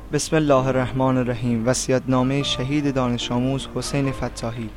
بسم الله الرحمن الرحیم. وصیت‌نامه شهید دانش آموز حسین فتاحی.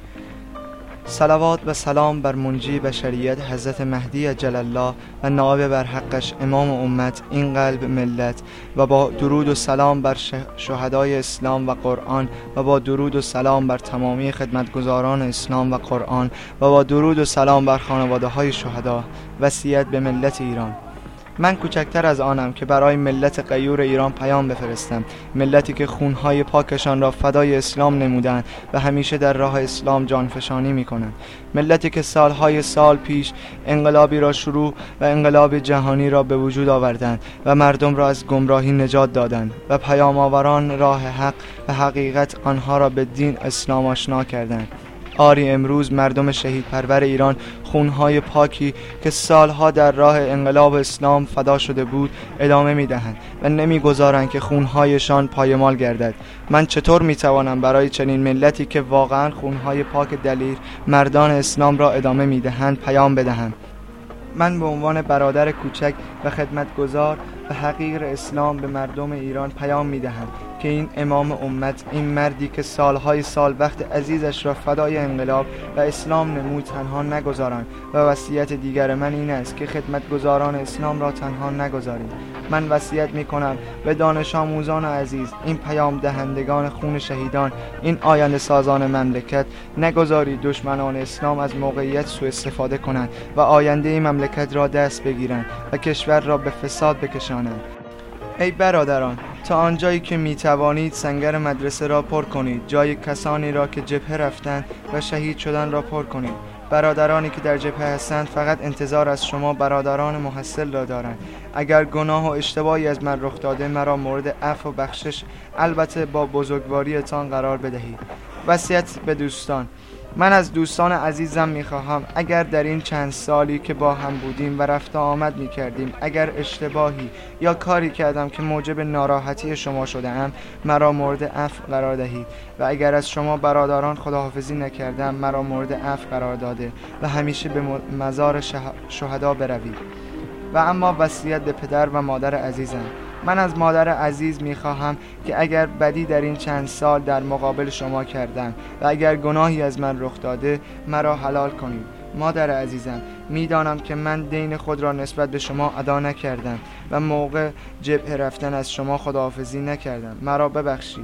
صلوات و سلام بر منجی بشریت حضرت مهدی عجل الله و نائب بر حقش امام امت این قلب ملت، و با درود و سلام بر شهدای اسلام و قرآن، و با درود و سلام بر تمامی خدمتگزاران اسلام و قرآن، و با درود و سلام بر خانواده های شهدا. وصیت به ملت ایران. من کوچکتر از آنم که برای ملت غیور ایران پیام بفرستم، ملتی که خونهای پاکشان را فدای اسلام نمودند و همیشه در راه اسلام جانفشانی می‌کنند، ملتی که سالهای سال پیش انقلابی را شروع و انقلاب جهانی را به وجود آوردند و مردم را از گمراهی نجات دادند و پیام آوران راه حق و حقیقت آنها را به دین اسلام آشنا کردند. آری امروز مردم شهید پرور ایران خونهای پاکی که سالها در راه انقلاب اسلام فدا شده بود ادامه میدهند و نمیگذارند که خونهایشان پایمال گردد. من چطور میتوانم برای چنین ملتی که واقعا خونهای پاک دلیر مردان اسلام را ادامه میدهند پیام بدهم؟ من به عنوان برادر کوچک و خدمتگزار و حقیر اسلام به مردم ایران پیام میدهم که این امام امت، این مردی که سالهای سال وقت عزیزش را فدای انقلاب و اسلام نمود، تنها نگذارند و وصیت دیگر من این است که خدمتگزاران اسلام را تنها نگذارید. من وصیت میکنم به دانش آموزان عزیز، این پیام دهندگان خون شهیدان، این آینده سازان مملکت، نگذارید دشمنان اسلام از موقعیت سوء استفاده کنند و آینده مملکت را دست بگیرند و کشور را به فساد بکشانند. ای برادران، تا آنجایی که می توانید سنگر مدرسه را پر کنید، جای کسانی را که جبهه رفتند و شهید شدن را پر کنید. برادرانی که در جبهه هستند فقط انتظار از شما برادران محصل را دارند. اگر گناه و اشتباهی از من رخ داده، مرا مورد عفو و بخشش، البته با بزرگواریتان قرار بدهید. وصیت به دوستان. من از دوستان عزیزم میخواهم اگر در این چند سالی که با هم بودیم و رفت و آمد میکردیم، اگر اشتباهی یا کاری کردم که موجب ناراحتی شما شده ام، مرا مورد عفو قرار دهید، و اگر از شما برادران خداحافظی نکردم، مرا مورد عفو قرار داده و همیشه به مزار شهدا بروید. و اما وصیت به پدر و مادر عزیزم. من از مادر عزیز میخواهم که اگر بدی در این چند سال در مقابل شما کردم و اگر گناهی از من رخ داده، مرا حلال کنید. مادر عزیزم، میدانم که من دین خود را نسبت به شما ادا نکردم و موقع جبهه رفتن از شما خداحافظی نکردم. مرا ببخشید،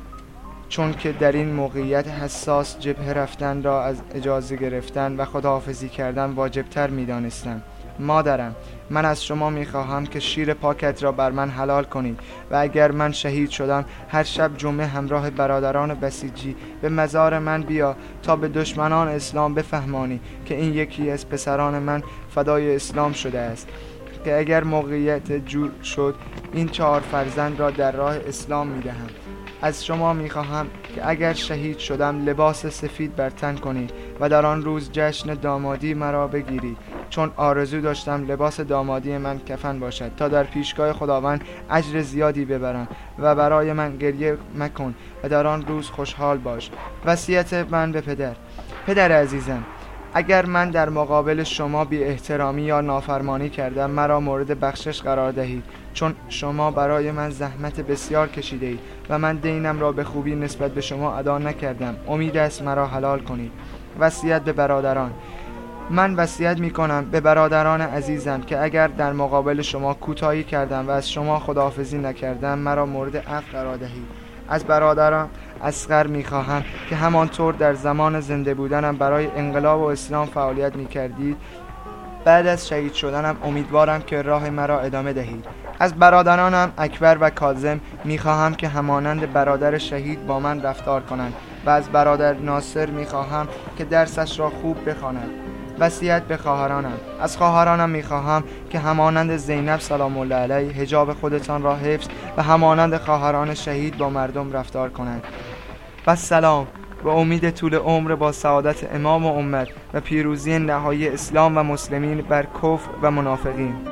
چون که در این موقعیت حساس جبهه رفتن را از اجازه گرفتن و خداحافظی کردن واجبتر میدانستم. مادرم، من از شما میخواهم که شیر پاکت را بر من حلال کنید و اگر من شهید شدم، هر شب جمعه همراه برادران بسیجی به مزار من بیا تا به دشمنان اسلام بفهمانی که این یکی از پسران من فدای اسلام شده است، که اگر موقعیت جور شد این 4 فرزند را در راه اسلام میدهم. از شما میخواهم که اگر شهید شدم لباس سفید بر تن کنید و در آن روز جشن دامادی مرا بگیرید، چون آرزو داشتم لباس دامادی من کفن باشد تا در پیشگاه خداوند اجر زیادی ببرم، و برای من گریه مکن و در آن روز خوشحال باش. وصیت من به پدر عزیزم. اگر من در مقابل شما بی احترامی یا نافرمانی کردم، مرا مورد بخشش قرار دهید، چون شما برای من زحمت بسیار کشیده اید و من دینم را به خوبی نسبت به شما ادا نکردم. امید است مرا حلال کنید. وصیت به برادران. من وصیت می کنم به برادران عزیزم که اگر در مقابل شما کوتاهی کردم و از شما خداحافظی نکردم، مرا مورد عفو قرار دهید. از برادرم اصغر می خواهم که همانطور در زمان زنده بودنم برای انقلاب و اسلام فعالیت می کردید، بعد از شهید شدنم امیدوارم که راه مرا ادامه دهید. از برادرانم اکبر و کاظم می خواهم که همانند برادر شهید با من رفتار کنند، و از برادر ناصر می خواهم که درسش را خوب بخواند. وصیت به خواهرانم. از خواهرانم میخواهم که همانند زینب سلام الله علیه حجاب خودتان را حفظ و همانند خواهران شهید با مردم رفتار کنند. و سلام و امید طول عمر با سعادت امام و امت و پیروزی نهایی اسلام و مسلمین بر کفر و منافقین.